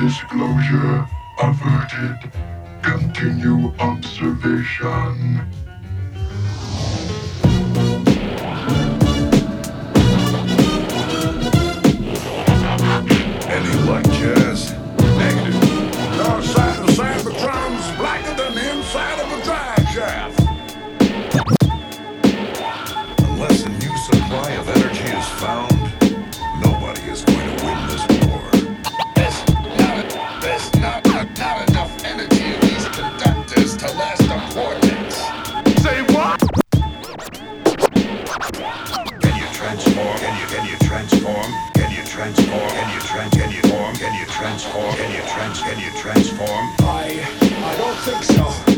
Disclosure averted. Continue observation. Any like jazz? Negative. The Cybertron's blacker than the inside of a drive shaft. Unless a new supply of energy is found, nobody is going to win this war. There's not enough energy in these conductors to last a vortex. Say what? Can you transform? Can you transform? Can you transform? Can you transform? I don't think so.